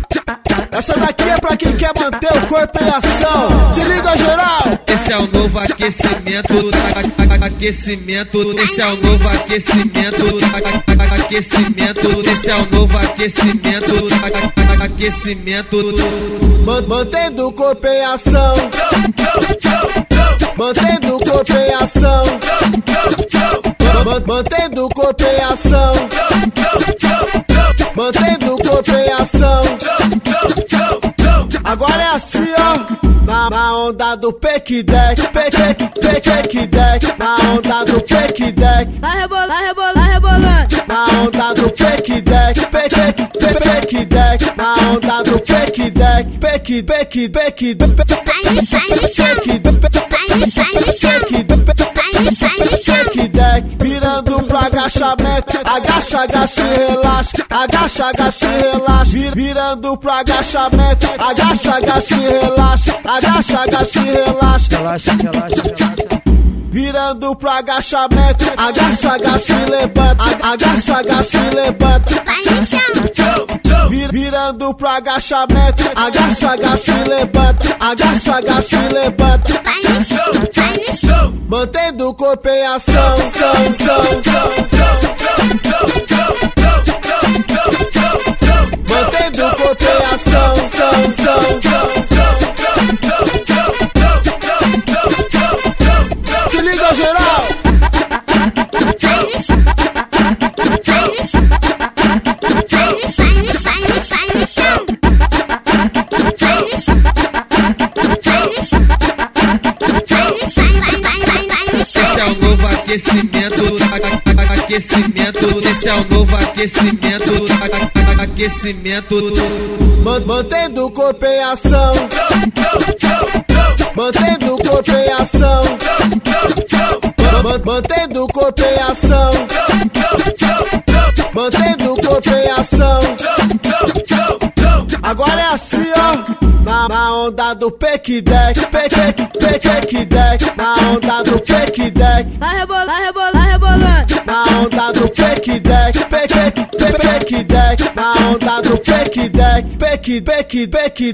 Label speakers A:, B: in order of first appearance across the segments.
A: Essa daqui é pra quem quer manter o corpo em ação. Se liga, geral!
B: Esse é o novo aquecimento, aquecimento. Esse é o novo aquecimento, aquecimento. Esse é o novo aquecimento, aquecimento.
A: Mantendo o corpo em ação. Mantendo o corpo em ação. Mantendo o corpo em ação. Mantendo o corpo em ação. Agora é assim, ó. Na onda do Pequidec, Pequidec. Na onda do Pequidec.
C: Vai rebolando, vai rebolando, vai rebolando.
A: Na onda do Pequidec, Pequidec. Na onda do Pequidec, Pequidec. Virando pro agachamento, agacha, agacha e relaxa, agacha, agacha e relaxa. Virando pro agachamento, agacha, agacha e relaxa, agacha, agacha e relaxa.
D: Relaxa, relaxa, relaxa.
A: Virando pro agachamento, agacha, agacha e levanta, agacha, agacha e levanta. Virando pro agachamento, agacha, agacha e levanta, agacha, agacha e levanta. Mantendo o corpo em ação, mantendo o corpo em ação, Se liga, geral!
B: Esse é o novo aquecimento, aquecimento. Esse é o novo aquecimento, aquecimento.
A: Mantendo o corpo em ação. Mantendo o corpo em ação. Mantendo o corpo em ação. Mantendo o corpo em ação. Agora é assim, ó. Na onda do Pequidec, Pequidec. Na onda do Pequidec.
C: Vai rebolando, vai rebolando, vai rebolando.
A: Na onda do Pequidec, Pequidec. Na onda do Pequidec, Pequidec.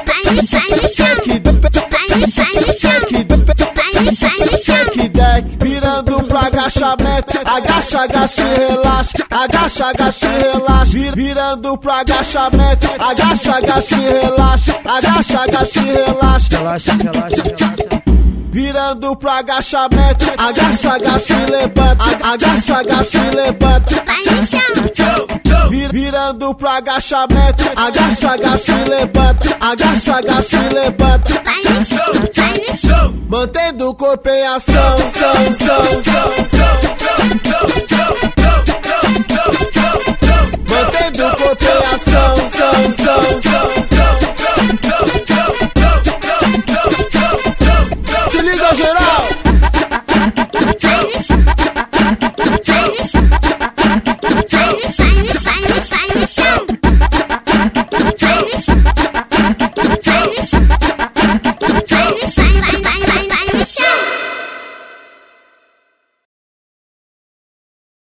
A: Virando pro agachamento, agacha, agacha e relaxa, agacha, agacha e relaxa. Virando pro agachamento, agacha, agacha e relaxa, agacha, agacha e relaxa.
D: Relaxa, relaxa, relaxa.
A: Virando pro agachamento, agacha, agacha e levanta, agacha, agacha e levanta. Virando pro agachamento, agacha, agacha e levanta, agacha, agacha e levanta.
C: Vai no chão.
A: Mantendo o corpo em ação,